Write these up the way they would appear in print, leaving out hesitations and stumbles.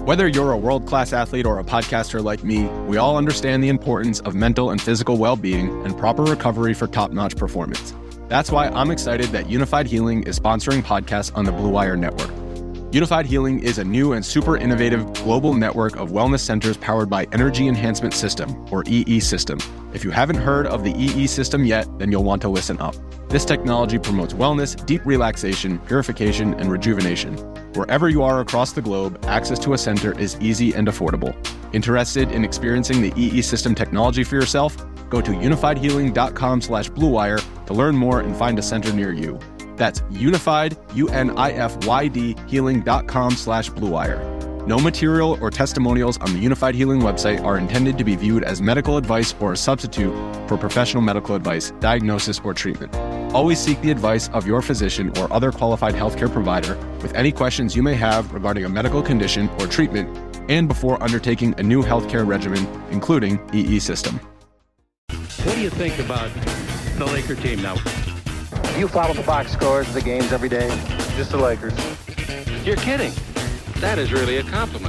Whether you're a world-class athlete or a podcaster like me, we all understand the importance of mental and physical well-being and proper recovery for top-notch performance. That's why I'm excited that Unified Healing is sponsoring podcasts on the Blue Wire Network. Unified Healing is a new and super innovative global network of wellness centers powered by Energy Enhancement System, or EE System. If you haven't heard of the EE System yet, then you'll want to listen up. This technology promotes wellness, deep relaxation, purification, and rejuvenation. Wherever you are across the globe, access to a center is easy and affordable. Interested in experiencing the EE System technology for yourself? Go to unifiedhealing.com/bluewire to learn more and find a center near you. That's unified, UNIFYD, healing.com/bluewire. No material or testimonials on the Unified Healing website are intended to be viewed as medical advice or a substitute for professional medical advice, diagnosis, or treatment. Always seek the advice of your physician or other qualified healthcare provider with any questions you may have regarding a medical condition or treatment and before undertaking a new healthcare regimen, including EE System. What do you think about the Laker team now? You follow the box scores of the games every day? Just the Lakers. You're kidding. That is really a compliment.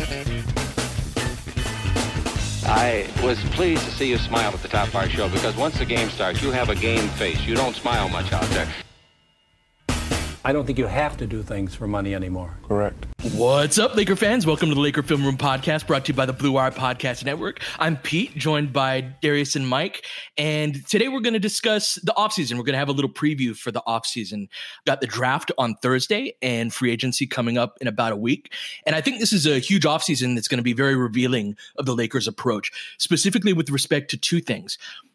I was pleased to see you smile at the top of our show because once the game starts, you have a game face. You don't smile much out there. I don't think you have to do things for money anymore. Correct. What's up, Laker fans? Welcome to the Laker Film Room Podcast, brought to you by the Blue Wire Podcast Network. I'm Pete, joined by Darius and Mike, and today we're going to discuss the offseason. We're going to have a little preview for the offseason. Got the draft on Thursday and free agency coming up in about a week, and I think this is a huge offseason that's going to be very revealing of the Lakers' approach, specifically with respect to two things: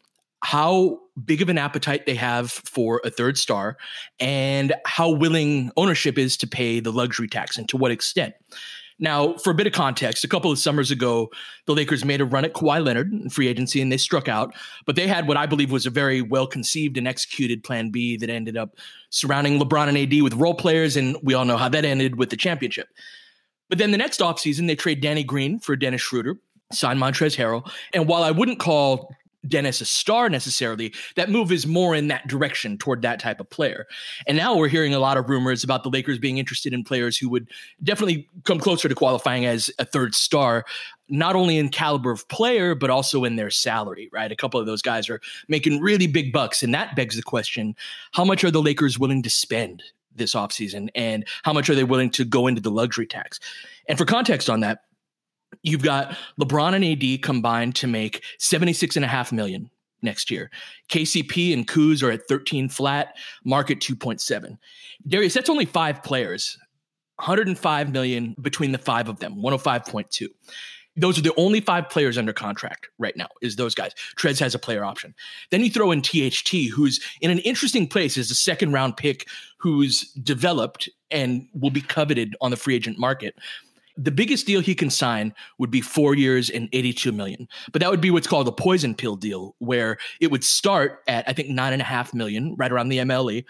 how big of an appetite they have for a third star, and how willing ownership is to pay the luxury tax and to what extent. Now, for a bit of context, a couple of summers ago, the Lakers made a run at Kawhi Leonard in free agency and they struck out, but they had what I believe was a very well-conceived and executed plan B that ended up surrounding LeBron and AD with role players, and we all know how that ended with the championship. But then the next offseason, they trade Danny Green for Dennis Schroeder, signed Montrezl Harrell, and while I wouldn't call Dennis a star necessarily, that move is more in that direction toward that type of player. And now we're hearing a lot of rumors about the Lakers being interested in players who would definitely come closer to qualifying as a third star, not only in caliber of player, but also in their salary, right? A couple of those guys are making really big bucks. And that begs the question, how much are the Lakers willing to spend this offseason? And how much are they willing to go into the luxury tax? And for context on that, you've got LeBron and AD combined to make $76.5 million next year. KCP and Kuz are at 13 flat, Mark at 2.7. Darius, that's only 5 players, $105 million between the 5 of them, 105.2. Those are the only 5 players under contract right now, is those guys. Trez has a player option. Then you throw in THT, who's in an interesting place as a second round pick who's developed and will be coveted on the free agent market. The biggest deal he can sign would be 4 years and $82 million. But that would be what's called a poison pill deal, where it would start at, I think, $9.5 million, right around the MLE.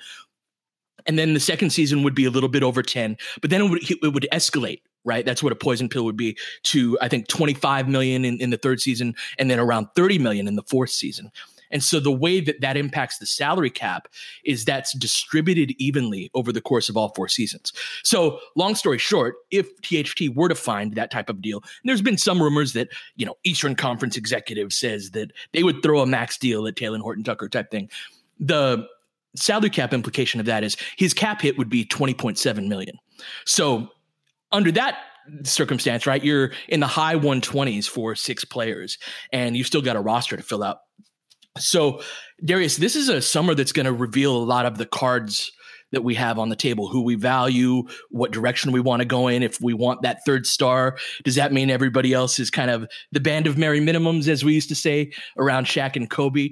And then the second season would be a little bit over 10, but then it would escalate, right? That's what a poison pill would be, to, I think, $25 million in the third season, and then around $30 million in the fourth season. And so the way that impacts the salary cap is that's distributed evenly over the course of all 4 seasons. So long story short, if THT were to find that type of deal, and there's been some rumors that, Eastern Conference executive says that they would throw a max deal at Talen Horton-Tucker type thing. The salary cap implication of that is his cap hit would be $20.7 million. So under that circumstance, right, you're in the high 120s for 6 players, and you've still got a roster to fill out. So, Darius, this is a summer that's going to reveal a lot of the cards that we have on the table, who we value, what direction we want to go in. If we want that third star, does that mean everybody else is kind of the band of merry minimums, as we used to say around Shaq and Kobe?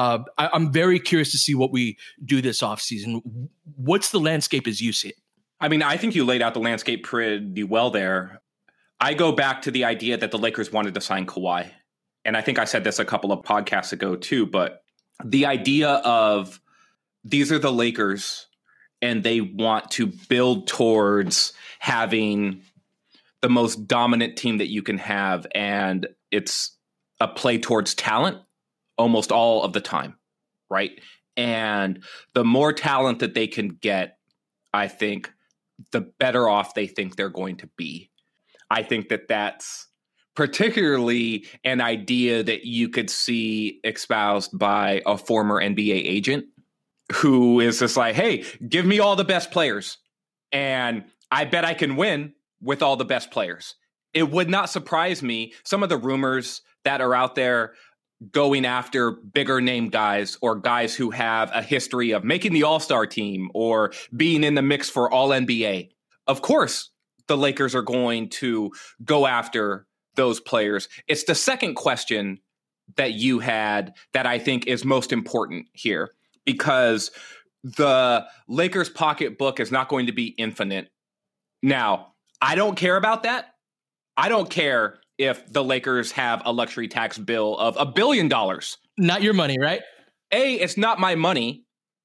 I'm very curious to see what we do this offseason. What's the landscape as you see it? I mean, I think you laid out the landscape pretty well there. I go back to the idea that the Lakers wanted to sign Kawhi. And I think I said this a couple of podcasts ago too, but the idea of these are the Lakers and they want to build towards having the most dominant team that you can have. And it's a play towards talent almost all of the time, right? And the more talent that they can get, I think, the better off they think they're going to be. I think that that's particularly an idea that you could see espoused by a former NBA agent who is just like, hey, give me all the best players, and I bet I can win with all the best players. It would not surprise me, some of the rumors that are out there going after bigger name guys or guys who have a history of making the All-Star team or being in the mix for All-NBA. Of course, the Lakers are going to go after those players. It's the second question that you had that I think is most important here, because the Lakers pocketbook is not going to be infinite. Now, I don't care about that. I don't care if the Lakers have a luxury tax bill of $1 billion. Not your money, right? A, it's not my money.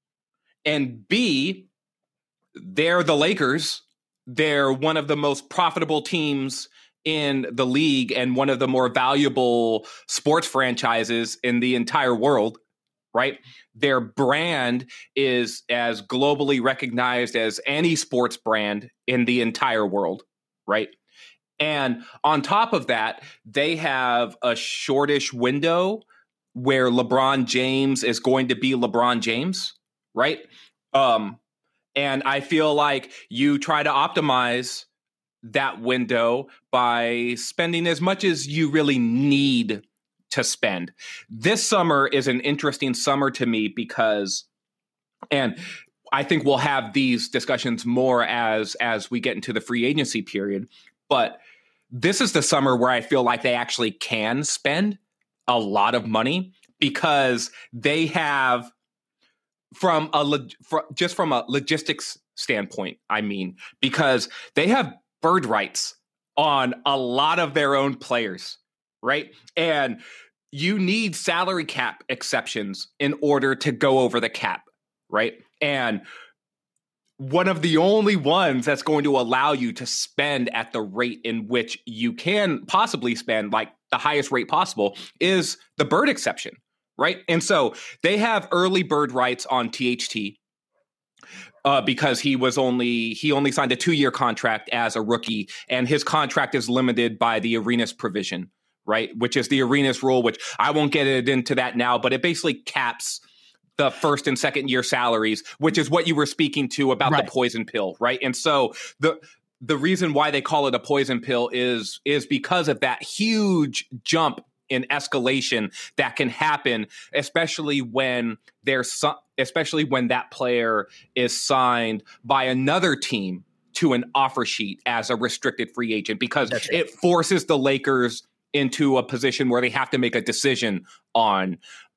And B, they're the Lakers. They're one of the most profitable teams in the league and one of the more valuable sports franchises in the entire world, right? Their brand is as globally recognized as any sports brand in the entire world, right? And on top of that, they have a shortish window where LeBron James is going to be LeBron James, right? And I feel like you try to optimize that window by spending as much as you really need to spend. This summer is an interesting summer to me because, and I think we'll have these discussions more as we get into the free agency period, but this is the summer where I feel like they actually can spend a lot of money because they have, from a logistics standpoint, I mean, because they have bird rights on a lot of their own players, right? And you need salary cap exceptions in order to go over the cap, right? And one of the only ones that's going to allow you to spend at the rate in which you can possibly spend, like the highest rate possible, is the bird exception, right? And so they have early bird rights on THT because he only signed a 2-year contract as a rookie, and his contract is limited by the Arenas provision, right? Which is the Arenas rule, which I won't get into that now, but it basically caps the first and second year salaries, which is what you were speaking to about the poison pill, right? And so the reason why they call it a poison pill is because of that huge jump in escalation that can happen, especially when that player is signed by another team to an offer sheet as a restricted free agent, because it forces the Lakers into a position where they have to make a decision on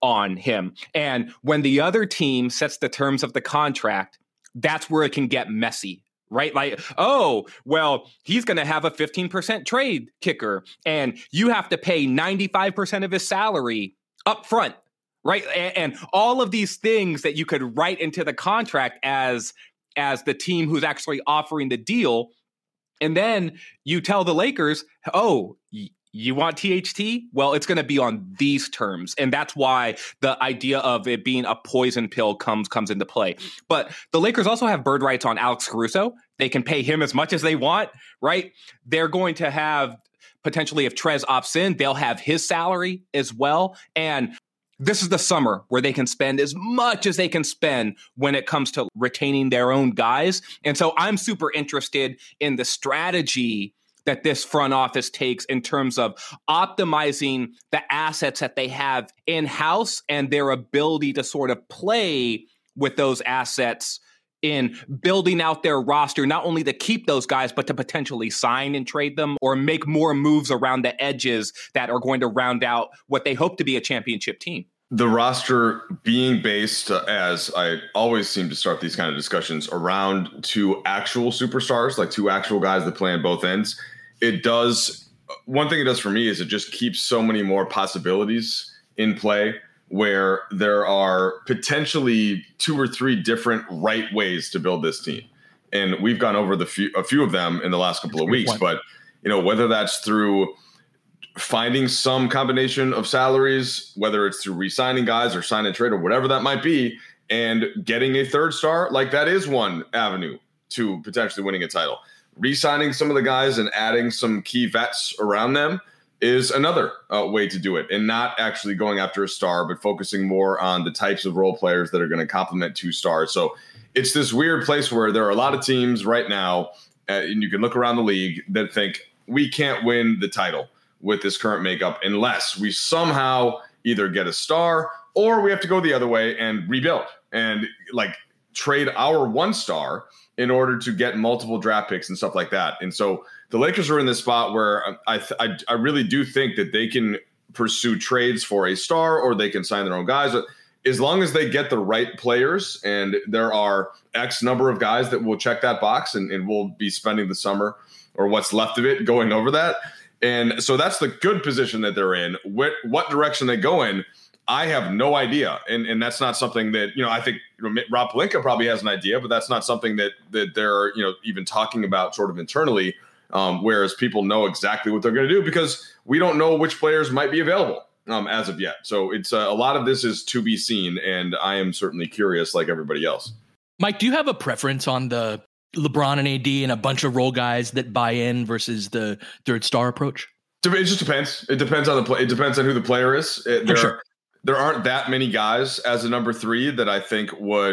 him. And when the other team sets the terms of the contract, that's where it can get messy, right? Like, oh, well, he's going to have a 15% trade kicker, and you have to pay 95% of his salary up front, right? And all of these things that you could write into the contract as the team who's actually offering the deal. And then you tell the Lakers, oh, you want THT? Well, it's going to be on these terms. And that's why the idea of it being a poison pill comes into play. But the Lakers also have bird rights on Alex Caruso. They can pay him as much as they want, right? They're going to have, potentially, if Trez opts in, they'll have his salary as well. And this is the summer where they can spend as much as they can spend when it comes to retaining their own guys. And so I'm super interested in the strategy that this front office takes in terms of optimizing the assets that they have in-house and their ability to sort of play with those assets in building out their roster, not only to keep those guys, but to potentially sign and trade them or make more moves around the edges that are going to round out what they hope to be a championship team. The roster being based, as I always seem to start these kind of discussions, around two actual superstars, like two actual guys that play on both ends. It does, one thing it does for me is it just keeps so many more possibilities in play where there are potentially 2 or 3 different right ways to build this team. And we've gone over a few of them in the last couple of weeks, but whether that's through finding some combination of salaries, whether it's through re-signing guys or sign and trade or whatever that might be, and getting a third star, like that is one avenue to potentially winning a title. re-signing some of the guys and adding some key vets around them is another way to do it, and not actually going after a star, but focusing more on the types of role players that are going to complement 2 stars. So it's this weird place where there are a lot of teams right now, and you can look around the league, that think we can't win the title with this current makeup unless we somehow either get a star or we have to go the other way and rebuild and like trade our 1 star in order to get multiple draft picks and stuff like that. And so the Lakers are in this spot where I really do think that they can pursue trades for a star, or they can sign their own guys. As long as they get the right players, and there are X number of guys that will check that box, and we'll be spending the summer or what's left of it going over that. And so that's the good position that they're in. What direction they go in, I have no idea. And that's not something that, I think Rob Pelinka probably has an idea, but that's not something that they're, even talking about sort of internally, whereas people know exactly what they're going to do, because we don't know which players might be available as of yet. So it's a lot of this is to be seen, and I am certainly curious like everybody else. Mike, do you have a preference on the LeBron and AD and a bunch of role guys that buy in versus the 3rd star approach? It just depends. It depends on the play. It depends on who the player is. There aren't that many guys as a number 3 that I think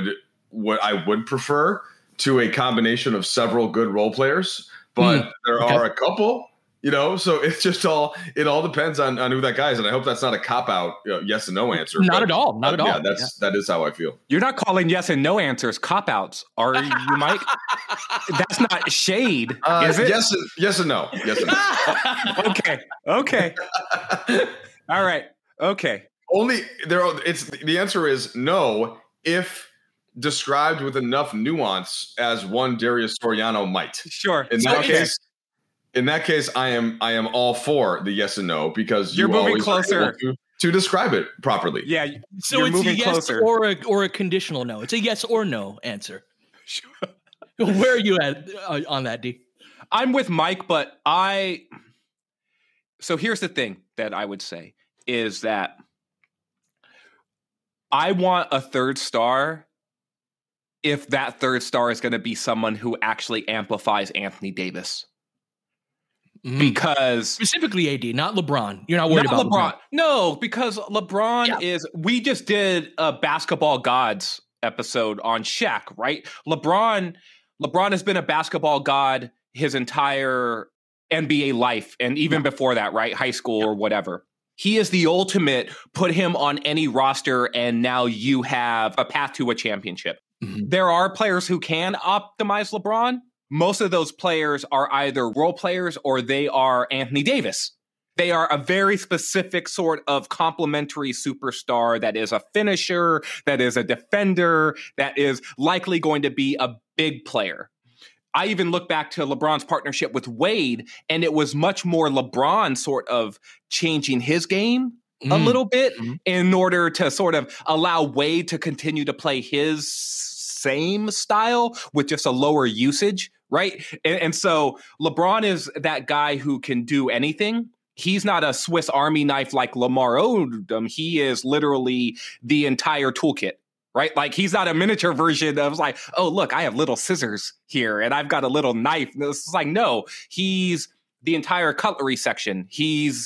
I would prefer to a combination of several good role players, but there are a couple, so it's just it all depends on who that guy is. And I hope that's not a cop out yes and no answer. Not at all. Not at all. Yeah, that is how I feel. You're not calling yes and no answers cop outs, are you, Mike? That's not shade, is it? Yes and no. Yes and no. Okay. All right. Okay. The answer is no if described with enough nuance as one Darius Soriano might. Sure. In that case, I am all for the yes and no, because you're moving closer to describe it properly. Yeah. So it's a yes closer. or a conditional no. It's a yes or no answer. Sure. Where are you at on that, D? I'm with Mike, but so here's the thing that I would say is that I want a 3rd star if that 3rd star is going to be someone who actually amplifies Anthony Davis. Because specifically AD, not LeBron. You're not worried about LeBron. No, because LeBron is, we just did a Basketball Gods episode on Shaq, right? LeBron has been a basketball god his entire NBA life. And even before that, right? High school or whatever. He is the ultimate, put him on any roster, and now you have a path to a championship. Mm-hmm. There are players who can optimize LeBron. Most of those players are either role players or they are Anthony Davis. They are a very specific sort of complementary superstar that is a finisher, that is a defender, that is likely going to be a big player. I even look back to LeBron's partnership with Wade, and it was much more LeBron sort of changing his game a little bit in order to sort of allow Wade to continue to play his same style with just a lower usage, right? And so LeBron is that guy who can do anything. He's not a Swiss Army knife like Lamar Odom. He is literally the entire toolkit. Right? Like, he's not a miniature version of like, oh, look, I have little scissors here and I've got a little knife. It's like, no, he's the entire cutlery section. He's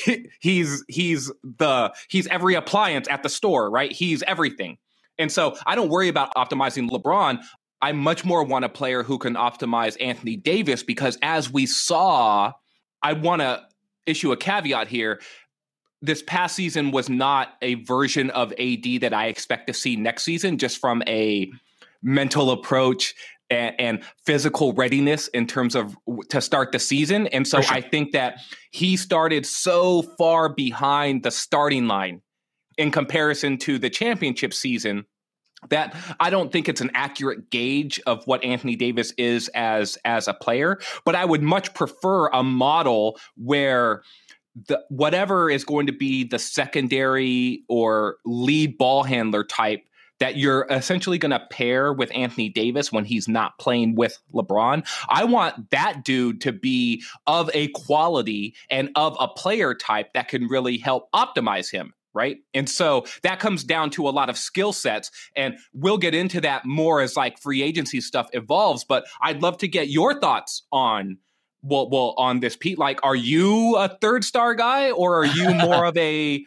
every appliance at the store, right? He's everything. And so I don't worry about optimizing LeBron. I much more want a player who can optimize Anthony Davis, because as we saw, I want to issue a caveat here. This past season was not a version of AD that I expect to see next season, just from a mental approach and physical readiness in terms of to start the season. And so I think that he started so far behind the starting line in comparison to the championship season that I don't think it's an accurate gauge of what Anthony Davis is as a player. But I would much prefer a model where whatever is going to be the secondary or lead ball handler type that you're essentially going to pair with Anthony Davis when he's not playing with LeBron. I want that dude to be of a quality and of a player type that can really help optimize him, right? And so that comes down to a lot of skill sets, and we'll get into that more as like free agency stuff evolves. But I'd love to get your thoughts on on this, Pete. Like, are you a third star guy, or are you more of a,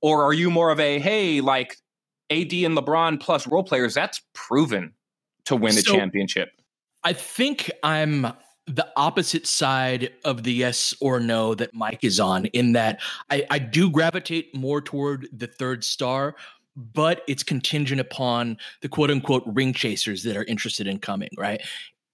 hey, like AD and LeBron plus role players? That's proven to win a championship. I think I'm the opposite side of the yes or no that Mike is on, in that I do gravitate more toward the third star, but it's contingent upon the quote unquote ring chasers that are interested in coming, right?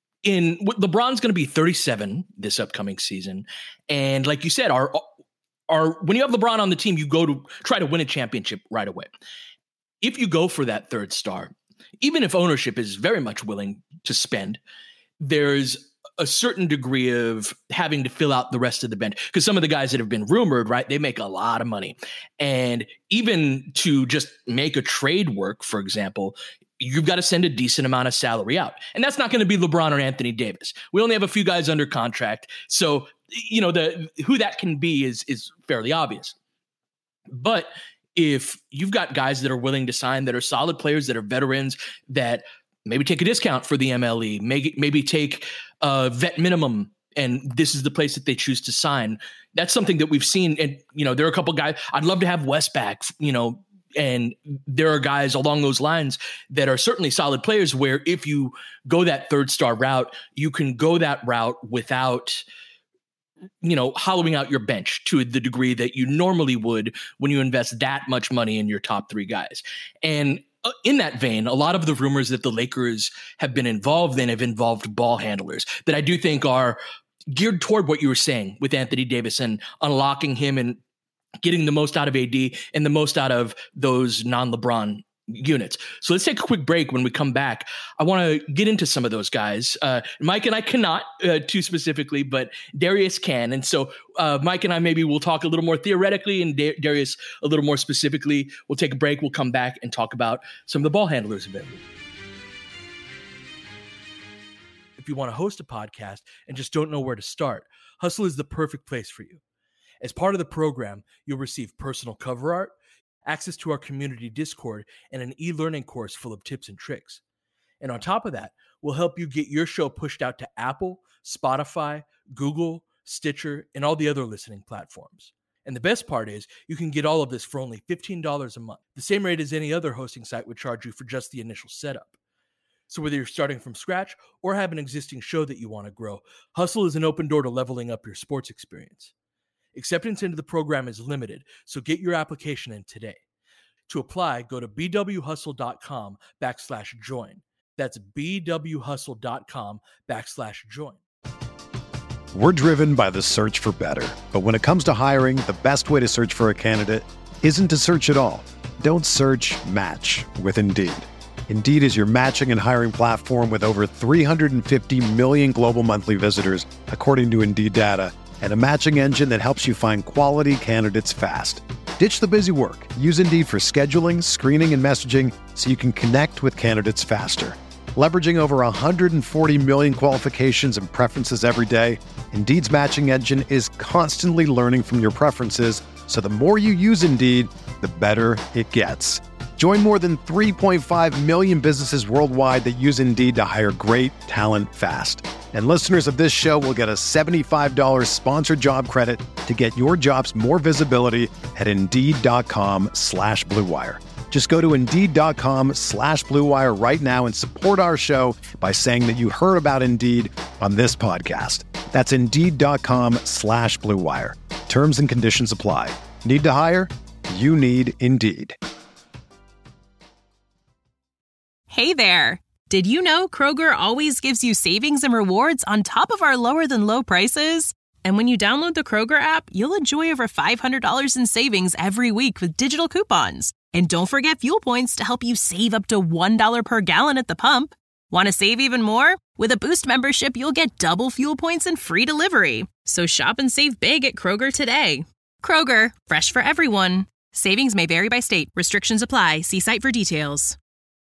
LeBron's going to be 37 this upcoming season. And like you said, when you have LeBron on the team, you go to try to win a championship right away. If you go for that third star, even if ownership is very much willing to spend, there's a certain degree of having to fill out the rest of the bench, because some of the guys that have been rumored, right, they make a lot of money. And even to just make a trade work, for example, you've got to send a decent amount of salary out. And that's not going to be LeBron or Anthony Davis. We only have a few guys under contract. So, you know, who that can be is fairly obvious. But if you've got guys that are willing to sign, that are solid players, that are veterans, that maybe take a discount for the MLE, maybe take a vet minimum, and this is the place that they choose to sign. That's something that we've seen. And, you know, there are a couple guys, I'd love to have Wes back, you know, and there are guys along those lines that are certainly solid players where if you go that third star route, you can go that route without, you know, hollowing out your bench to the degree that you normally would when you invest that much money in your top three guys. And in that vein, a lot of the rumors that the Lakers have been involved in have involved ball handlers that I do think are geared toward what you were saying with Anthony Davis and unlocking him and getting the most out of AD and the most out of those non-LeBron units. So let's take a quick break. When we come back, I want to get into some of those guys. Mike and I cannot too specifically, but Darius can. And so Mike and I maybe we'll talk a little more theoretically, and Darius a little more specifically. We'll take a break. We'll come back and talk about some of the ball handlers available. If you want to host a podcast and just don't know where to start, Hustle is the perfect place for you. As part of the program, you'll receive personal cover art, access to our community Discord, and an e-learning course full of tips and tricks. And on top of that, we'll help you get your show pushed out to Apple, Spotify, Google, Stitcher, and all the other listening platforms. And the best part is you can get all of this for only $15 a month, the same rate as any other hosting site would charge you for just the initial setup. So whether you're starting from scratch or have an existing show that you want to grow, Hustle is an open door to leveling up your sports experience. Acceptance into the program is limited, so get your application in today. To apply, go to bwhustle.com/join. That's bwhustle.com/join. We're driven by the search for better. But when it comes to hiring, the best way to search for a candidate isn't to search at all. Don't search, match with Indeed. Indeed is your matching and hiring platform with over 350 million global monthly visitors, according to Indeed data, and a matching engine that helps you find quality candidates fast. Ditch the busy work. Use Indeed for scheduling, screening, and messaging so you can connect with candidates faster. Leveraging over 140 million qualifications and preferences every day, Indeed's matching engine is constantly learning from your preferences, so the more you use Indeed, the better it gets. Join more than 3.5 million businesses worldwide that use Indeed to hire great talent fast. And listeners of this show will get a $75 sponsored job credit to get your jobs more visibility at Indeed.com/Blue Wire. Just go to Indeed.com/Blue Wire right now and support our show by saying that you heard about Indeed on this podcast. That's Indeed.com/Blue Wire. Terms and conditions apply. Need to hire? You need Indeed. Hey there. Did you know Kroger always gives you savings and rewards on top of our lower than low prices? And when you download the Kroger app, you'll enjoy over $500 in savings every week with digital coupons. And don't forget fuel points to help you save up to $1 per gallon at the pump. Want to save even more? With a Boost membership, you'll get double fuel points and free delivery. So shop and save big at Kroger today. Kroger, fresh for everyone. Savings may vary by state. Restrictions apply. See site for details.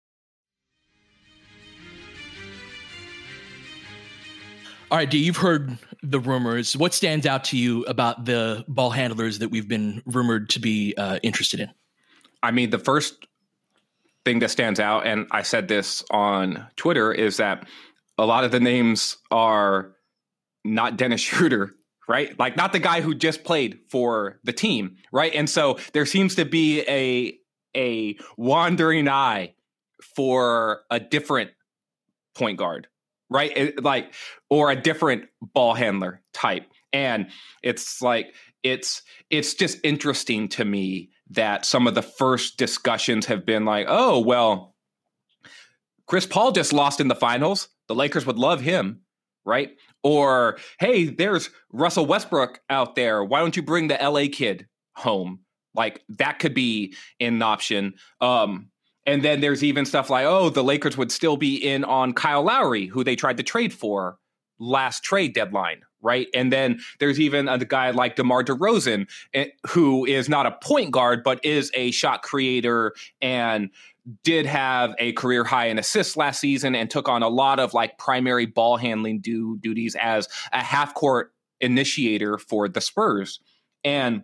All right, D, you've heard the rumors. What stands out to you about the ball handlers that we've been rumored to be interested in? I mean, the first thing that stands out, and I said this on Twitter, is that a lot of the names are not Dennis Schroeder, right? Like not the guy who just played for the team, right? And so there seems to be a wandering eye for a different point guard, right? Or a different ball handler type. And it's like, it's just interesting to me that some of the first discussions have been like, oh, well, Chris Paul just lost in the finals. The Lakers would love him, right? Or, hey, there's Russell Westbrook out there. Why don't you bring the LA kid home? Like that could be an option. And then there's even stuff like, oh, the Lakers would still be in on Kyle Lowry, who they tried to trade for last trade deadline, right? And then there's even a guy like DeMar DeRozan, who is not a point guard, but is a shot creator and did have a career high in assists last season and took on a lot of like primary ball handling duties as a half court initiator for the Spurs. And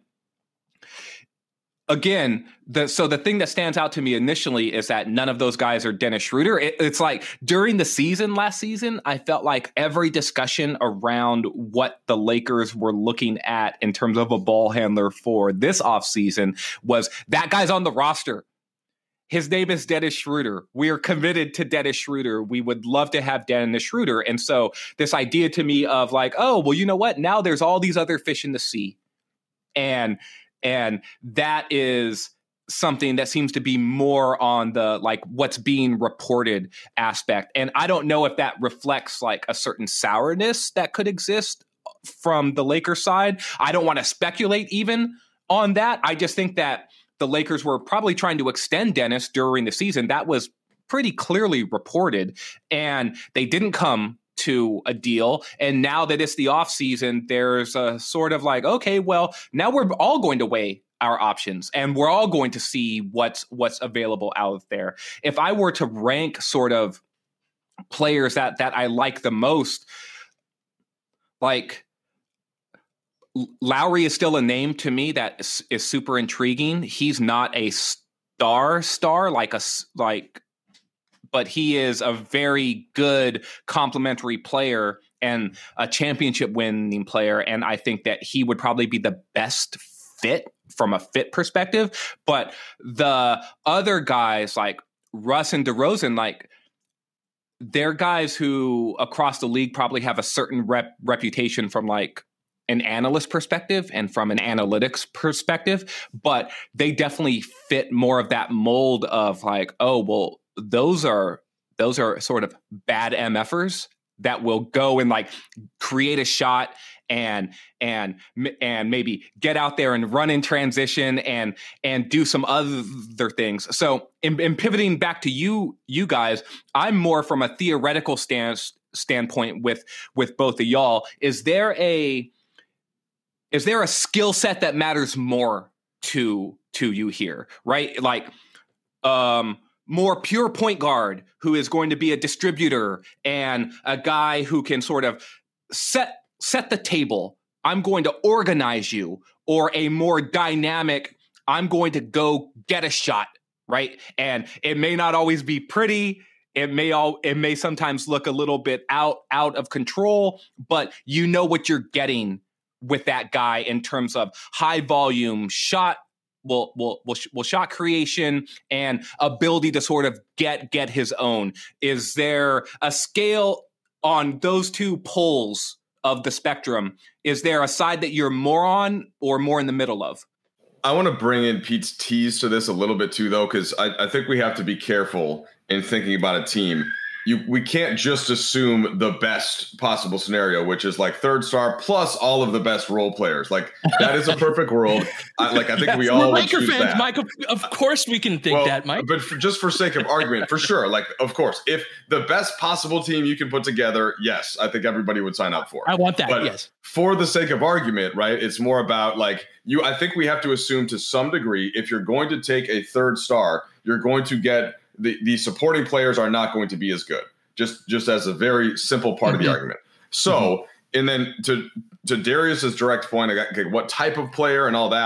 again, the thing that stands out to me initially is that none of those guys are Dennis Schroeder. It's like during the season last season, I felt like every discussion around what the Lakers were looking at in terms of a ball handler for this offseason was that guy's on the roster. His name is Dennis Schroeder. We are committed to Dennis Schroeder. We would love to have Dennis Schroeder. And so this idea to me of like, oh, well, you know what? Now there's all these other fish in the sea. And that is something that seems to be more on the like what's being reported aspect. And I don't know if that reflects like a certain sourness that could exist from the Lakers side. I don't want to speculate even on that. I just think that the Lakers were probably trying to extend Dennis during the season. That was pretty clearly reported, and they didn't come to a deal. And now that it's the off season, there's a sort of like, okay, well, now we're all going to weigh our options and we're all going to see what's available out there. If I were to rank sort of players that I like the most, like Lowry is still a name to me that is super intriguing. He's not a star but he is a very good complementary player and a championship winning player. And I think that he would probably be the best fit from a fit perspective. But the other guys like Russ and DeRozan, like they're guys who across the league probably have a certain reputation from like an analyst perspective and from an analytics perspective, but they definitely fit more of that mold of like, oh, well, those are sort of bad MFers that will go and like create a shot and maybe get out there and run in transition and do some other things. So in pivoting back to you guys, I'm more from a theoretical standpoint with both of y'all. Is there a skill set that matters more to you here, right? Like, more pure point guard who is going to be a distributor and a guy who can sort of set the table. I'm going to organize you, or a more dynamic, I'm going to go get a shot, right? And it may not always be pretty. It may sometimes look a little bit out of control, but you know what you're getting with that guy in terms of high volume shot, shot creation and ability to sort of get his own. Is there a scale on those two poles of the spectrum? Is there a side that you're more on or more in the middle of? I want to bring in Pete's tease to this a little bit too, though, because I think we have to be careful in thinking about a team. We can't just assume the best possible scenario, which is like third star plus all of the best role players. Like that is a perfect world. I think we all would choose that. Mike, of course we can think that, Mike. But just for sake of argument, for sure. Like, of course, if the best possible team you can put together, yes, I think everybody would sign up for it. I want that, but yes. For the sake of argument, right, it's more about like I think we have to assume to some degree, if you're going to take a third star, you're going to get the supporting players are not going to be as good. Just as a very simple part of the argument. So, and then to Darius's direct point, okay, what type of player and all that,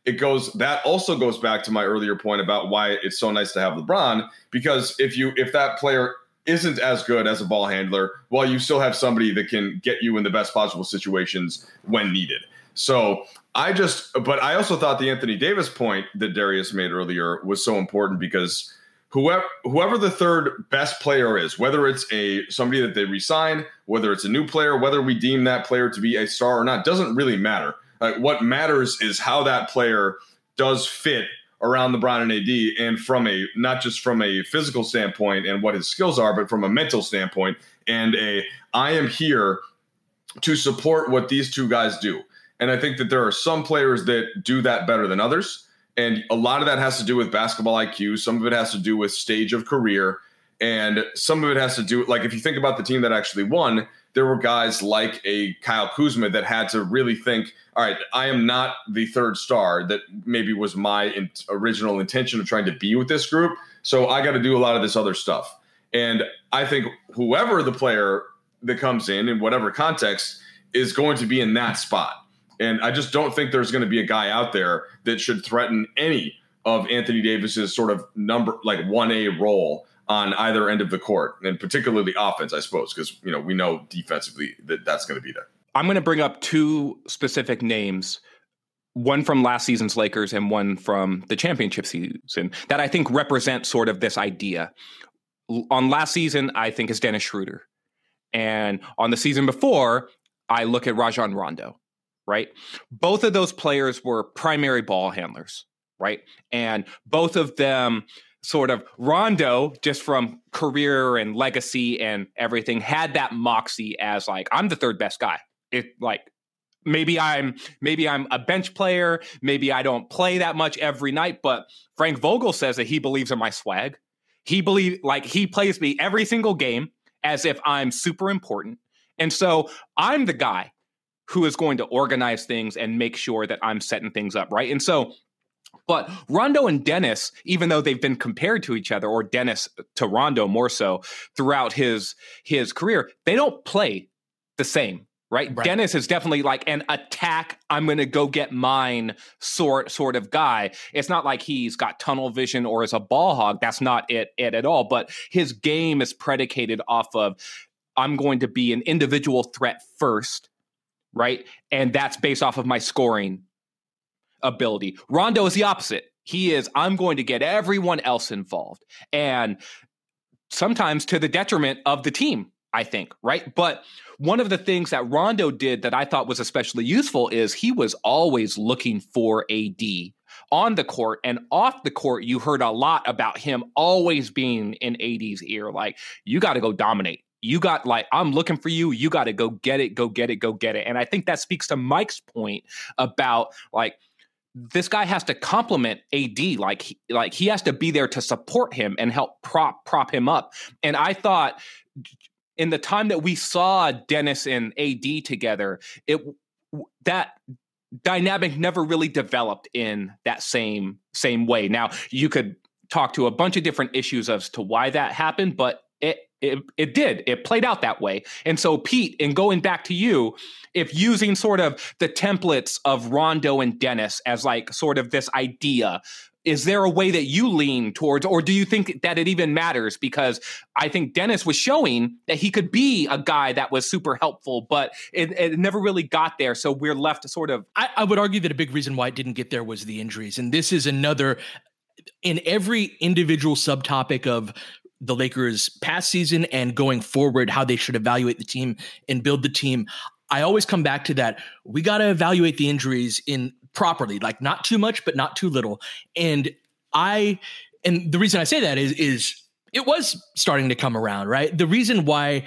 that also goes back to my earlier point about why it's so nice to have LeBron, because if that player isn't as good as a ball handler, well, you still have somebody that can get you in the best possible situations when needed. So but I also thought the Anthony Davis point that Darius made earlier was so important, because whoever the third best player is, whether it's somebody that they re-sign, whether it's a new player, whether we deem that player to be a star or not, doesn't really matter. What matters is how that player does fit around LeBron and AD, and not just from a physical standpoint and what his skills are, but from a mental standpoint, and I am here to support what these two guys do. And I think that there are some players that do that better than others. And a lot of that has to do with basketball IQ. Some of it has to do with stage of career. And some of it has to do, like, if you think about the team that actually won, there were guys like a Kyle Kuzma that had to really think, all right, I am not the third star that maybe was my original intention of trying to be with this group. So I got to do a lot of this other stuff. And I think whoever the player that comes in whatever context is going to be in that spot. And I just don't think there's going to be a guy out there that should threaten any of Anthony Davis's sort of 1A role on either end of the court, and particularly offense, I suppose, because we know defensively that's going to be there. I'm going to bring up two specific names, one from last season's Lakers and one from the championship season, that I think represent sort of this idea. On last season, I think is Dennis Schroeder. And on the season before, I look at Rajon Rondo. Right? Both of those players were primary ball handlers, right? And both of them sort of, Rondo, just from career and legacy and everything, had that moxie as like, I'm the third best guy. Maybe I'm a bench player, maybe I don't play that much every night, but Frank Vogel says that he believes in my swag. He plays me every single game as if I'm super important. And so I'm the guy who is going to organize things and make sure that I'm setting things up, right? And so, but Rondo and Dennis, even though they've been compared to each other, or Dennis to Rondo more so throughout his career, they don't play the same, right? Dennis is definitely like an attack, I'm going to go get mine sort of guy. It's not like he's got tunnel vision or is a ball hog. That's not it at all. But his game is predicated off of, I'm going to be an individual threat first, right? And that's based off of my scoring ability. Rondo is the opposite. He is, I'm going to get everyone else involved. And sometimes to the detriment of the team, I think, right? But one of the things that Rondo did that I thought was especially useful is he was always looking for AD on the court, and off the court. You heard a lot about him always being in AD's ear. Like, you got to go dominate. You got, like, I'm looking for you. You got to go get it, go get it, go get it. And I think that speaks to Mike's point about, like, this guy has to complement AD. Like he has to be there to support him and help prop him up. And I thought in the time that we saw Dennis and AD together, that dynamic never really developed in that same way. Now, you could talk to a bunch of different issues as to why that happened, but it did. It played out that way. And so, Pete, and going back to you, if using sort of the templates of Rondo and Dennis as like sort of this idea, is there a way that you lean towards, or do you think that it even matters? Because I think Dennis was showing that he could be a guy that was super helpful, but it never really got there. So we're left to sort of... I would argue that a big reason why it didn't get there was the injuries. And this is another, in every individual subtopic of the Lakers past season and going forward, how they should evaluate the team and build the team. I always come back to that. We got to evaluate the injuries in properly, like not too much, but not too little. And the reason I say that is it was starting to come around, right? The reason why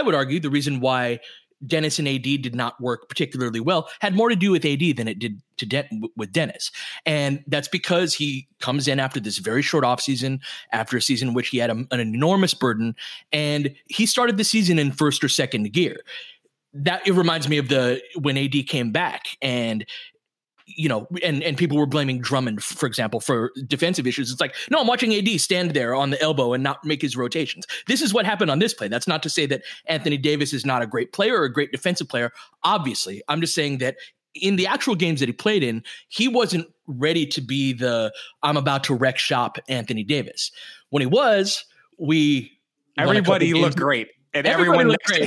Dennis and AD did not work particularly well had more to do with AD than it did with Dennis. And that's because he comes in after this very short offseason, after a season in which he had an enormous burden, and he started the season in first or second gear. That it reminds me of when AD came back and and people were blaming Drummond, for example, for defensive issues. It's like, no, I'm watching AD stand there on the elbow and not make his rotations. This is what happened on this play. That's not to say that Anthony Davis is not a great player or a great defensive player. Obviously, I'm just saying that in the actual games that he played in, he wasn't ready to be the I'm about to wreck shop Anthony Davis. When he was, everybody looked great. And everyone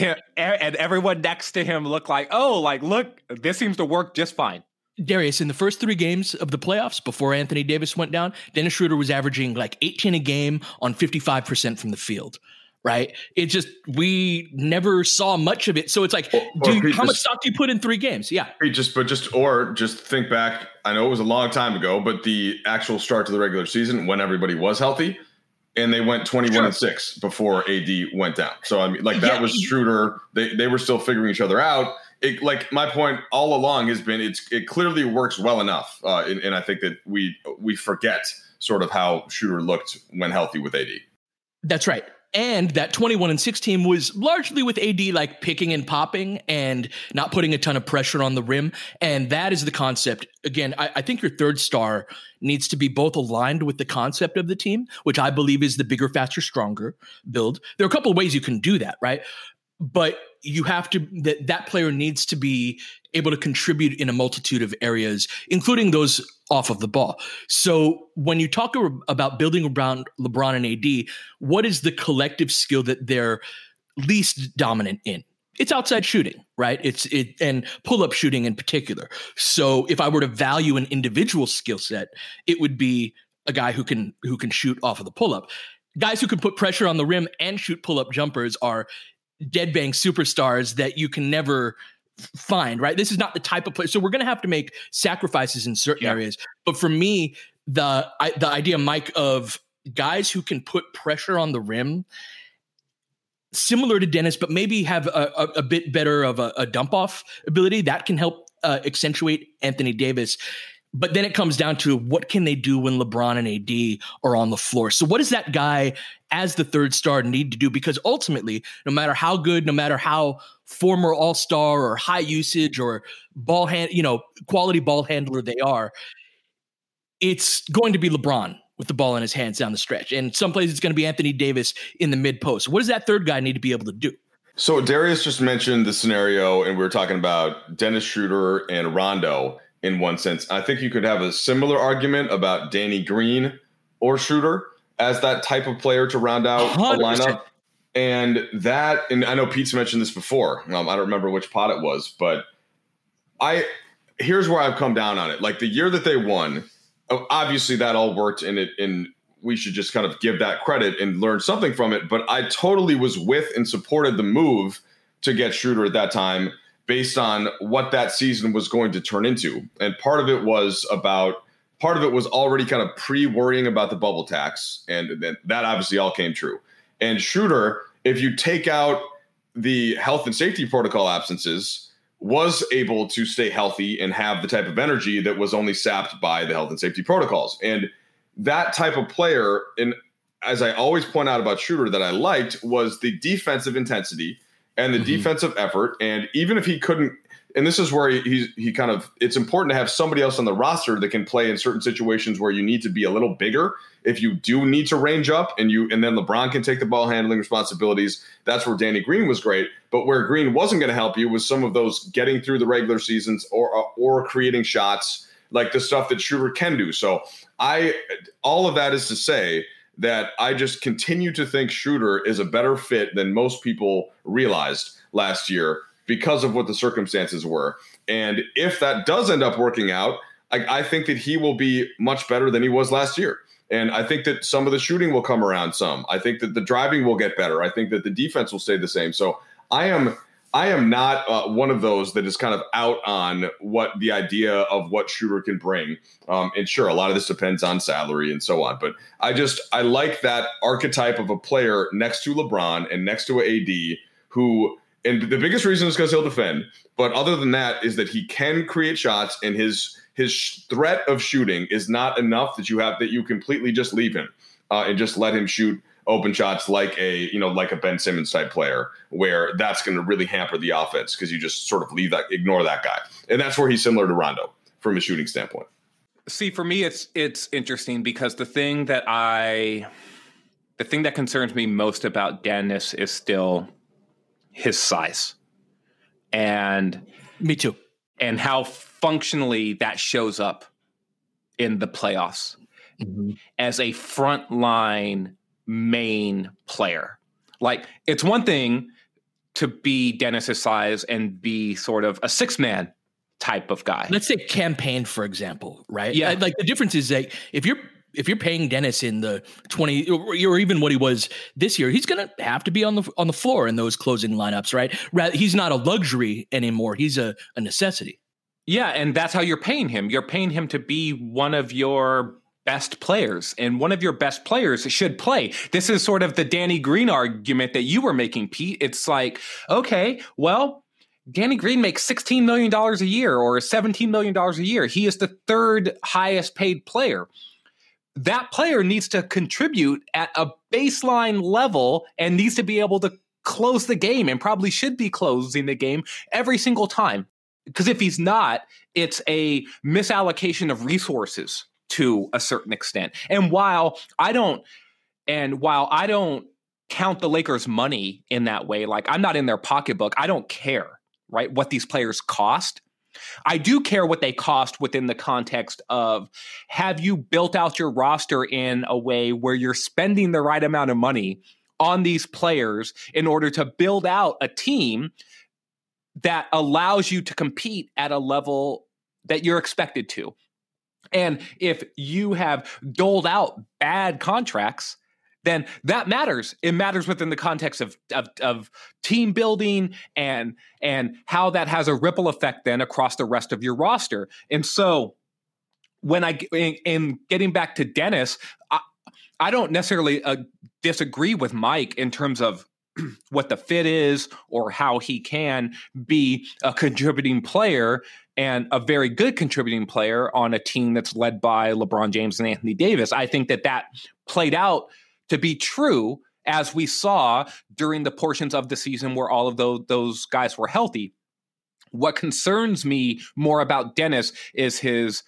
next to him looked like, look, this seems to work just fine. Darius, in the first 3 games of the playoffs before Anthony Davis went down, Dennis Schroeder was averaging like 18 a game on 55% from the field, right? It just, we never saw much of it. So it's like, how much stock do you put in 3 games? Yeah. Just think back. I know it was a long time ago, but the actual start to the regular season when everybody was healthy, and they went 21-6 before AD went down. So I mean, that was Schroeder. They were still figuring each other out. My point all along has been it clearly works well enough, and I think that we forget sort of how Schroeder looked when healthy with AD. That's right. And that 21-6 team was largely with AD like picking and popping and not putting a ton of pressure on the rim. And that is the concept. Again, I think your third star needs to be both aligned with the concept of the team, which I believe is the bigger, faster, stronger build. There are a couple of ways you can do that, right? But you have to, that player needs to be able to contribute in a multitude of areas, including those off of the ball. So when you talk about building around LeBron and AD, what is the collective skill that they're least dominant in? It's outside shooting, right? And pull-up shooting in particular. So if I were to value an individual skill set, it would be a guy who can shoot off of the pull-up. Guys who can put pressure on the rim and shoot pull-up jumpers are dead bang superstars that you can never find, right? This is not the type of player. So we're going to have to make sacrifices in certain areas. But for me, the idea, Mike, of guys who can put pressure on the rim, similar to Dennis, but maybe have a bit better of a dump off ability, that can help accentuate Anthony Davis. But then it comes down to what can they do when LeBron and AD are on the floor? So what does that guy as the third star need to do? Because ultimately, no matter how good, no matter how former all-star or high usage or quality ball handler they are, it's going to be LeBron with the ball in his hands down the stretch. And some places it's going to be Anthony Davis in the mid post. What does that third guy need to be able to do? So Darius just mentioned the scenario, and we were talking about Dennis Schroeder and Rondo. In one sense, I think you could have a similar argument about Danny Green or Schroeder as that type of player to round out 100%. A lineup. And I know Pete's mentioned this before. I don't remember which pod it was, but here's where I've come down on it. Like the year that they won, obviously that all worked and we should just kind of give that credit and learn something from it. But I totally was with and supported the move to get Schroeder at that time, based on what that season was going to turn into. And part of it was already kind of pre-worrying about the bubble tax. And that obviously all came true. And Schroeder, if you take out the health and safety protocol absences, was able to stay healthy and have the type of energy that was only sapped by the health and safety protocols. And that type of player, and as I always point out about Schroeder that I liked, was the defensive intensity and the defensive effort. And even if he couldn't, and this is where he kind of, it's important to have somebody else on the roster that can play in certain situations where you need to be a little bigger. If you do need to range up and then LeBron can take the ball handling responsibilities, that's where Danny Green was great. But where Green wasn't going to help you was some of those getting through the regular seasons or creating shots, like the stuff that Schroeder can do. So all of that is to say that I just continue to think Schroeder is a better fit than most people realized last year because of what the circumstances were. And if that does end up working out, I think that he will be much better than he was last year. And I think that some of the shooting will come around some. I think that the driving will get better. I think that the defense will stay the same. So I am not one of those that is kind of out on what the idea of what Schroeder can bring. And sure, a lot of this depends on salary and so on. But I like that archetype of a player next to LeBron and next to AD who, and the biggest reason is because he'll defend. But other than that is that he can create shots, and his threat of shooting is not enough that you completely just leave him and just let him shoot open shots like a Ben Simmons type player, where that's going to really hamper the offense because you just sort of ignore that guy. And that's where he's similar to Rondo from a shooting standpoint. See, for me, it's interesting because the thing that concerns me most about Dennis is still his size. And me too. and how functionally that shows up in the playoffs as a frontline main player. Like, it's one thing to be Dennis's size and be sort of a 6-man type of guy. Let's say campaign, for example, right? Yeah. Like, the difference is that if you're paying Dennis in the 20 or even what he was this year, he's going to have to be on the floor in those closing lineups, right? He's not a luxury anymore. He's a necessity. Yeah, and that's how you're paying him. You're paying him to be one of your best players, and one of your best players should play. This is sort of the Danny Green argument that you were making, Pete. It's like, okay, well, Danny Green makes $16 million a year or $17 million a year. He is the third highest paid player. That player needs to contribute at a baseline level and needs to be able to close the game, and probably should be closing the game every single time. Because if he's not, it's a misallocation of resources to a certain extent. And while I don't count the Lakers' money in that way, like, I'm not in their pocketbook, I don't care, right, what these players cost. I do care what they cost within the context of, have you built out your roster in a way where you're spending the right amount of money on these players in order to build out a team that allows you to compete at a level that you're expected to. And if you have doled out bad contracts, then that matters. It matters within the context of team building and how that has a ripple effect then across the rest of your roster. And so when in getting back to Dennis, I don't necessarily disagree with Mike in terms of what the fit is or how he can be a contributing player and a very good contributing player on a team that's led by LeBron James and Anthony Davis. I think that played out to be true, as we saw during the portions of the season where all of those guys were healthy. What concerns me more about Dennis is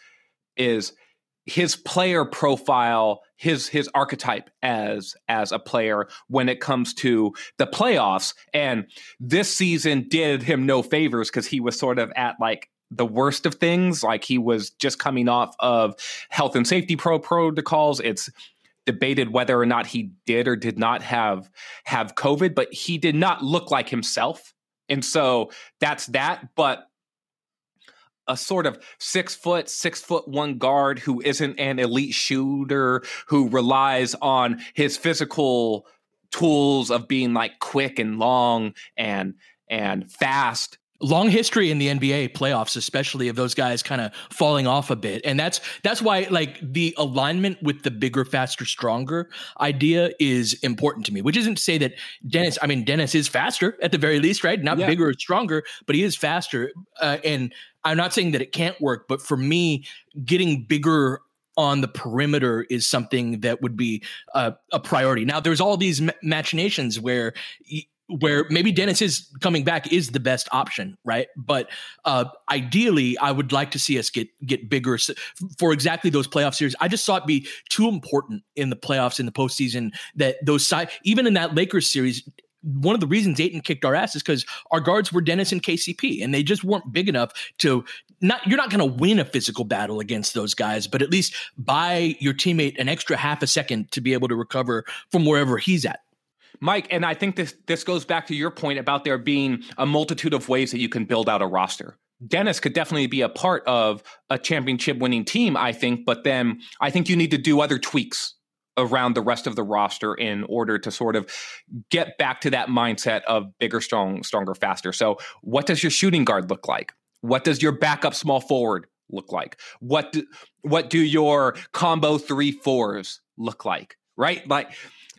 his player profile, his archetype as a player when it comes to the playoffs. And this season did him no favors, because he was sort of at like the worst of things. Like, he was just coming off of health and safety protocols. It's debated whether or not he did or did not have COVID, but he did not look like himself. And so that's that. But a sort of 6'1" guard who isn't an elite shooter, who relies on his physical tools of being like quick and long and fast. Long history in the NBA playoffs, especially of those guys kind of falling off a bit. And that's why, like, the alignment with the bigger, faster, stronger idea is important to me, which isn't to say that Dennis is faster at the very least, right? Not bigger or stronger, but he is faster. And I'm not saying that it can't work, but for me, getting bigger on the perimeter is something that would be a priority. Now, there's all these machinations where maybe Dennis is coming back is the best option, right? But ideally, I would like to see us get bigger for exactly those playoff series. I just saw it be too important in the playoffs, in the postseason, that even in that Lakers series, one of the reasons Ayton kicked our ass is because our guards were Dennis and KCP, and they just weren't big enough to you're not going to win a physical battle against those guys, but at least buy your teammate an extra half a second to be able to recover from wherever he's at. Mike, and I think this goes back to your point about there being a multitude of ways that you can build out a roster. Dennis could definitely be a part of a championship winning team, I think, but then I think you need to do other tweaks around the rest of the roster in order to sort of get back to that mindset of bigger, stronger, faster. So what does your shooting guard look like? What does your backup small forward look like? What do your combo 3-4s look like? Right? Like,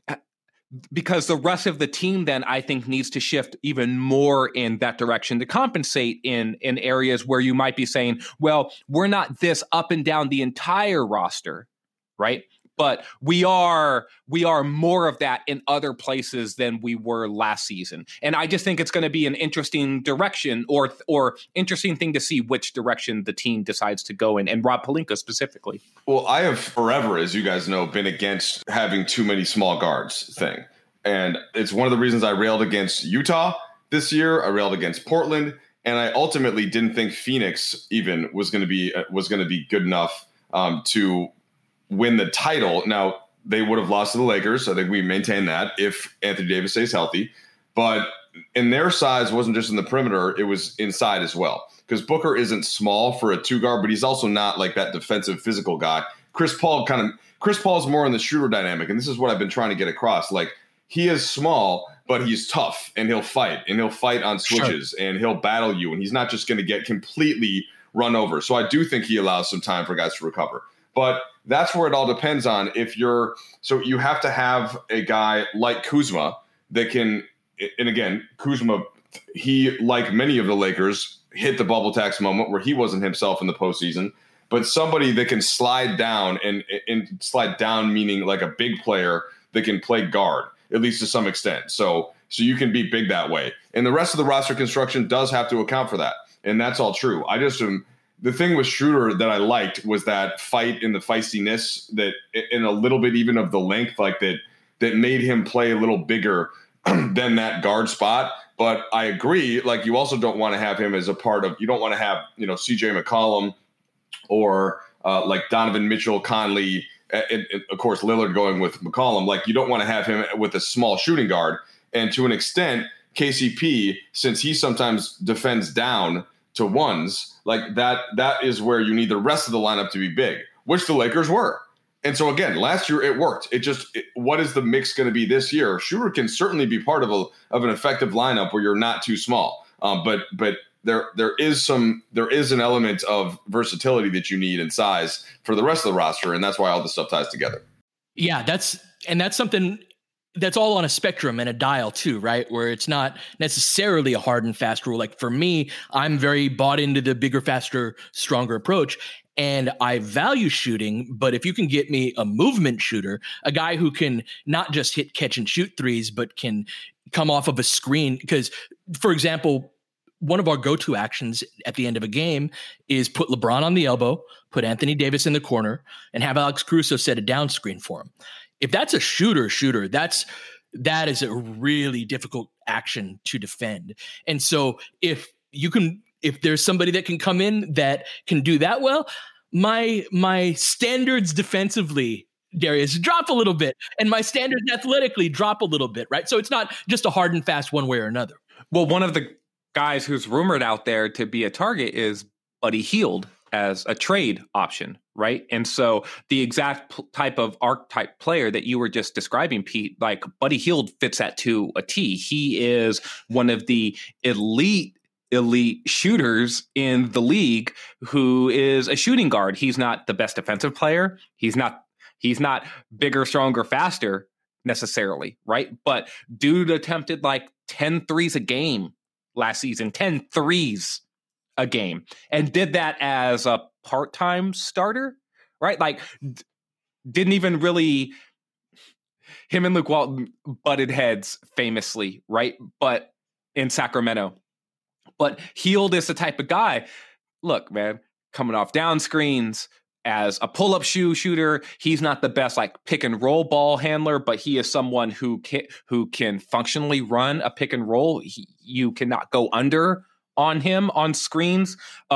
because the rest of the team then I think needs to shift even more in that direction to compensate in areas where you might be saying, well, we're not this up and down the entire roster, right? But we are more of that in other places than we were last season. And I just think it's going to be an interesting direction or interesting thing to see which direction the team decides to go in, and Rob Pelinka specifically. Well, I have forever, as you guys know, been against having too many small guards thing. And it's one of the reasons I railed against Utah this year. I railed against Portland. And I ultimately didn't think Phoenix even was going to be good enough to win the title. Now, they would have lost to the Lakers. I think we maintain that if Anthony Davis stays healthy. But in their size wasn't just in the perimeter, it was inside as well. Because Booker isn't small for a 2-guard, but he's also not like that defensive physical guy. Chris Paul's more in the shooter dynamic, and this is what I've been trying to get across. Like, he is small, but he's tough, and he'll fight on switches, and he'll battle you, and he's not just going to get completely run over. So I do think he allows some time for guys to recover. But that's where it all depends on so you have to have a guy like Kuzma that can, and again, Kuzma, he, like many of the Lakers, hit the bubble tax moment where he wasn't himself in the postseason, but somebody that can slide down and slide down, meaning like a big player that can play guard, at least to some extent. So you can be big that way. And the rest of the roster construction does have to account for that. And that's all true. I just the thing with Schroeder that I liked was that fight and the feistiness that, in a little bit even of the length, like that made him play a little bigger than that guard spot. But I agree, like, you also don't want to have him as a part of, you don't want to have, CJ McCollum or like Donovan Mitchell, Conley, and of course Lillard going with McCollum. Like, you don't want to have him with a small shooting guard. And to an extent, KCP, since he sometimes defends down to ones, like that is where you need the rest of the lineup to be big, which the Lakers were. And so again, last year it worked. What is the mix going to be this year? Schroeder can certainly be part of an effective lineup where you're not too small. But there is an element of versatility that you need in size for the rest of the roster, and that's why all this stuff ties together. Yeah, that's something that's all on a spectrum and a dial too, right? Where it's not necessarily a hard and fast rule. Like, for me, I'm very bought into the bigger, faster, stronger approach. And I value shooting, but if you can get me a movement shooter, a guy who can not just hit catch and shoot threes, but can come off of a screen. Because, for example, one of our go-to actions at the end of a game is put LeBron on the elbow, put Anthony Davis in the corner, and have Alex Caruso set a down screen for him. If that's a shooter, that is a really difficult action to defend. And so if there's somebody that can come in that can do that well, my standards defensively, Darius, drop a little bit, and my standards athletically drop a little bit, right? So it's not just a hard and fast one way or another. Well, one of the guys who's rumored out there to be a target is Buddy Hield as a trade option, right? And so the exact type of archetype player that you were just describing, Pete, like Buddy Hield fits that to a T. He is one of the elite shooters in the league who is a shooting guard. He's not the best defensive player. He's not bigger, stronger, faster necessarily, right? But dude attempted like 10 threes a game last season, 10 threes a game, and did that as a part-time starter, right? Like, didn't even really, him and Luke Walton butted heads famously, right? But in Sacramento. But Hield is the type of guy, look, man, coming off down screens as a pull-up shooter. He's not the best like pick and roll ball handler, but he is someone who can functionally run a pick and roll. You cannot go under on him on screens.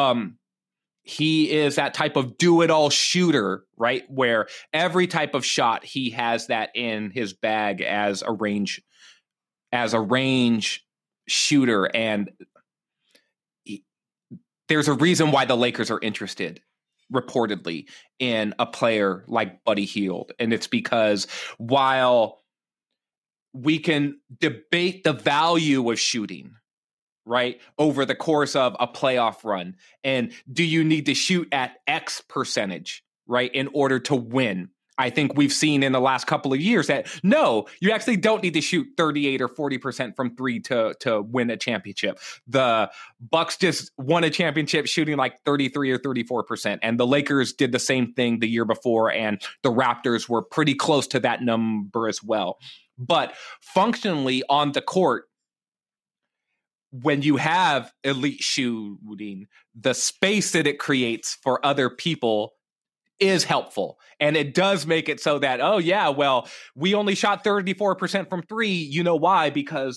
He is that type of do-it-all shooter, right? Where every type of shot, he has that in his bag as a range shooter. And there's a reason why the Lakers are interested, reportedly, in a player like Buddy Hield. And it's because while we can debate the value of shooting, right, over the course of a playoff run, and do you need to shoot at X percentage, right, in order to win? I think we've seen in the last couple of years that no, you actually don't need to shoot 38 or 40% from three to win a championship. The Bucks just won a championship shooting like 33 or 34%, and the Lakers did the same thing the year before, and the Raptors were pretty close to that number as well. But functionally on the court, when you have elite shooting, the space that it creates for other people is helpful. And it does make it so that, oh yeah, well, we only shot 34% from three. You know why? Because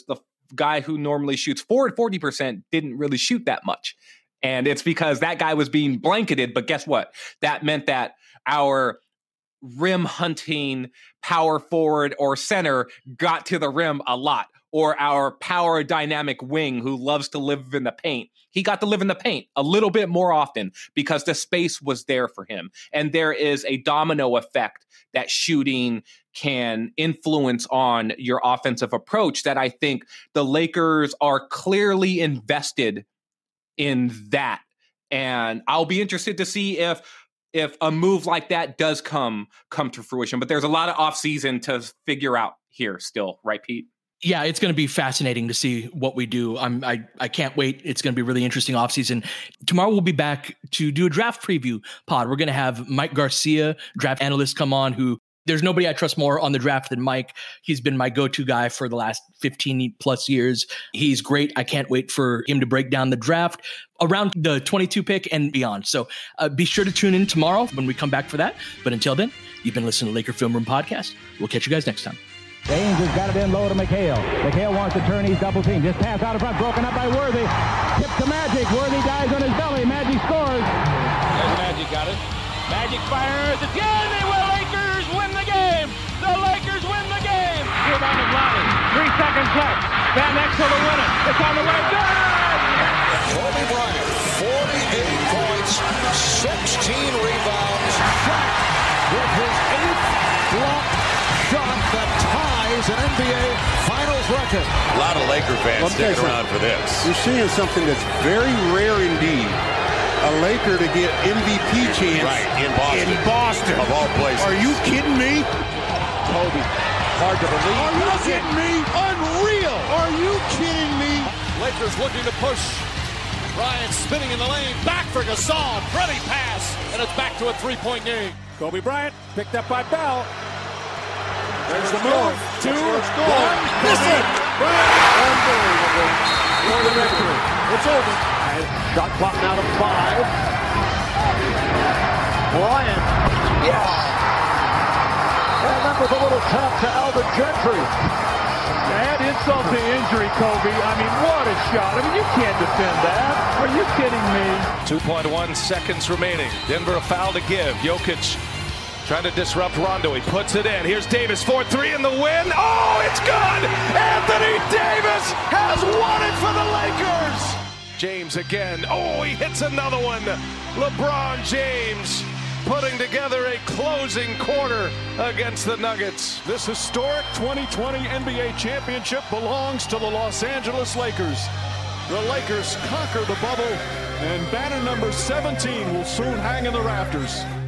guy who normally shoots 40% didn't really shoot that much. And it's because that guy was being blanketed. But guess what? That meant that our rim hunting power forward or center got to the rim a lot, or our power dynamic wing who loves to live in the paint. He got to live in the paint a little bit more often because the space was there for him. And there is a domino effect that shooting can influence on your offensive approach that I think the Lakers are clearly invested in that. And I'll be interested to see if a move like that does come to fruition. But there's a lot of offseason to figure out here still, right, Pete? Yeah, it's going to be fascinating to see what we do. I can't wait. It's going to be a really interesting offseason. Tomorrow we'll be back to do a draft preview pod. We're going to have Mike Garcia, draft analyst, come on, who there's nobody I trust more on the draft than Mike. He's been my go-to guy for the last 15 plus years. He's great. I can't wait for him to break down the draft around the 22 pick and beyond. So be sure to tune in tomorrow when we come back for that. But until then, you've been listening to Laker Film Room Podcast. We'll catch you guys next time. James has got it in low to McHale. McHale wants to turn. He's double teamed. Just pass out in front. Broken up by Worthy. Tip to Magic. Worthy dies on his belly. Magic scores. There's Magic, got it. Magic fires. It's good. They will. Lakers win the game. The Lakers win the game. Rebound of Lonnie. 3 seconds left. Van Exel to win it. It's on the way. Good. Kobe Bryant, 48 points, 16 rebounds. Shot with his 8th block shot that ties an NBA Finals record. A lot of Laker fans sticking around for this. You're seeing something that's very rare indeed. A Laker to get MVP chance in Boston. Of all places. Are you kidding me? Kobe, hard to believe. Are you kidding me? Unreal. Are you kidding me? Lakers looking to push. Bryant spinning in the lane. Back for Gasol. Pretty pass. And it's back to a 3-point game. Kobe Bryant picked up by Bell. There's the move. 2, 1. Miss it. Unbelievable. For the victory. It's over. Shot clock now to 5. Bryant. Yes. And that was a little tap to Alvin Gentry. Add insult to injury, Kobe. I mean, what a shot. I mean, you can't defend that. Are you kidding me? 2.1 seconds remaining. Denver a foul to give. Jokic trying to disrupt Rondo. He puts it in. Here's Davis, 4-3 in the win. Oh, it's good! Anthony Davis has won it for the Lakers! James again. Oh, he hits another one. LeBron James putting together a closing quarter against the Nuggets. This historic 2020 NBA championship belongs to the Los Angeles Lakers. The Lakers conquer the bubble, and banner number 17 will soon hang in the rafters.